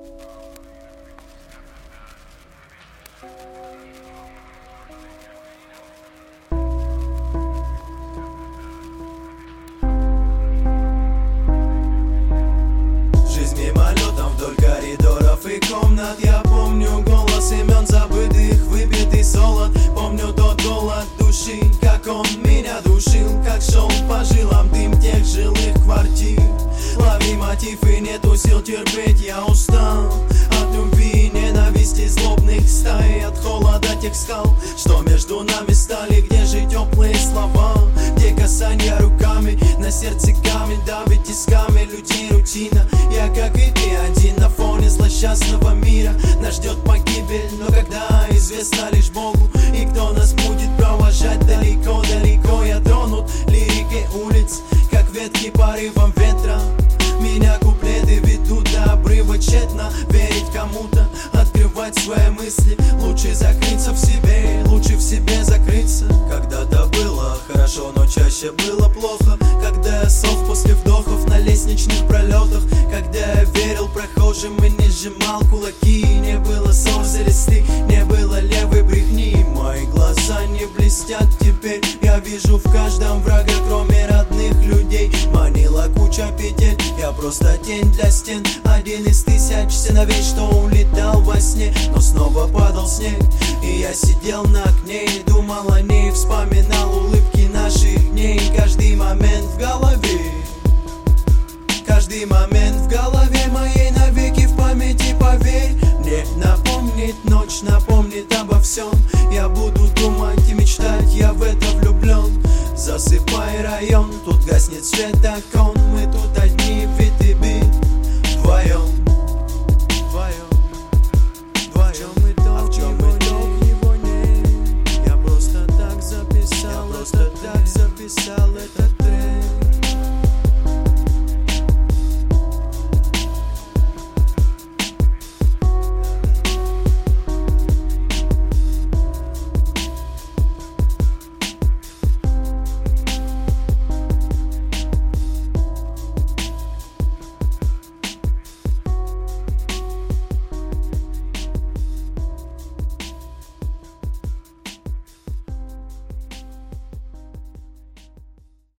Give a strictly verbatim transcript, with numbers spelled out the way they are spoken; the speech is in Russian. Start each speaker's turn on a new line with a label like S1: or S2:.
S1: Жизнь мимолетом вдоль коридоров и комнат. Я помню голос имен забытых, выпитый солод. Помню тот голод души, как он меня душил, как шел по жилам дым тех жилых квартир. Лови мотив и нету сил терпеть, я устал от любви, ненависти, злобных стай, от холода тех скал, что между нами стали. Где же теплые слова, где касания руками, на сердце камень давит тисками людей рутина. Я как и ты один на фоне злосчастного мира. Нас ждет погибель, но когда известно лишь Богу. И кто нас будет провожать далеко-далеко. Я тронут лирикой улиц, как ветки порывом ветра. Меня куплеты ведут до обрыва тщетно. Верить кому-то, открывать свои мысли. Лучше закрыться в себе, лучше в себе закрыться. Когда-то было хорошо, но чаще было плохо. Когда я сох после вдохов на лестничных пролетах. Когда я верил прохожим и не сжимал кулаки. Не было солнца листы, не было левой брехни. Мои глаза не блестят теперь. Я вижу в каждом врага, кроме родных людей. Манила куча петель, я просто тень для стен. Один из тысяч сыновей, что улетал во сне. Но снова падал снег, и я сидел на окне и думал о ней, вспоминал улыбки наших дней. Каждый момент в голове, каждый момент в голове моей навеки в памяти, поверь. Мне напомнит ночь, напомнит